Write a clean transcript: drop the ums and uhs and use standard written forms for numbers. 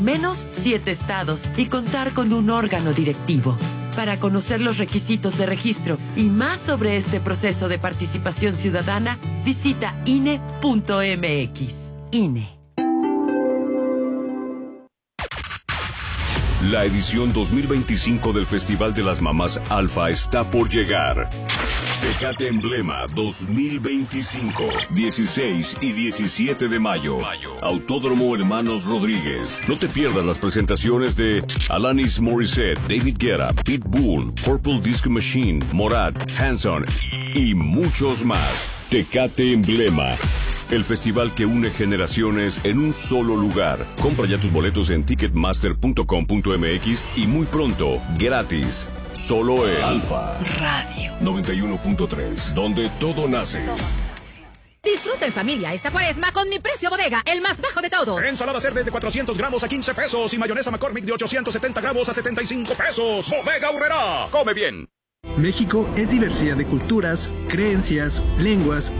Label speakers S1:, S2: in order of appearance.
S1: menos 7 estados y contar con un órgano directivo. Para conocer los requisitos de registro y más sobre este proceso de participación ciudadana, visita INE.mx. INE.
S2: La edición 2025 del Festival de las Mamás Alfa está por llegar. Tecate Emblema 2025, 16 y 17 de mayo. Autódromo Hermanos Rodríguez. No te pierdas las presentaciones de Alanis Morissette, David Guetta, Pitbull, Purple Disco Machine, Morat, Hanson y muchos más. Tecate Emblema. El festival que une generaciones en un solo lugar. Compra ya tus boletos en ticketmaster.com.mx y muy pronto, gratis. Solo en Alfa
S1: Radio
S2: 91.3, donde todo nace.
S3: Disfruta en familia esta Cuaresma con mi precio bodega, el más bajo de todos.
S4: Ensalada Cerdes de 400 gramos a 15 pesos y mayonesa McCormick de 870 gramos a 75 pesos. Bodega Aurrerá. Come bien.
S5: México es diversidad de culturas, creencias, lenguas